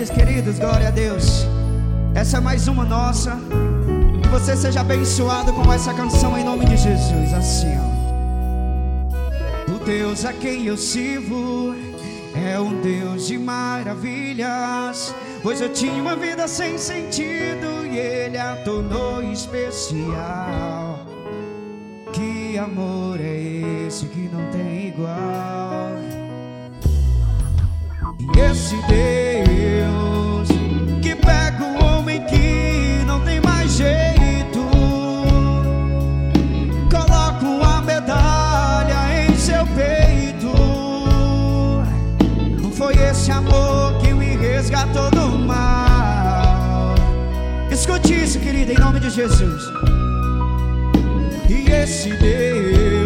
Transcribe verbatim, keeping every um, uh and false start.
tarde, queridos, glória a Deus. Essa é mais uma nossa. Que você seja abençoado com essa canção em nome de Jesus. Assim, ó. O Deus a quem eu sirvo é um Deus de maravilhas, pois eu tinha uma vida sem sentido e Ele a tornou especial. Que amor é esse que não tem igual? E esse Deus que pega o homem que não tem mais jeito, coloca uma medalha em seu peito. Não foi esse amor que me resgatou do mal? Escute isso, querida, em nome de Jesus. E esse Deus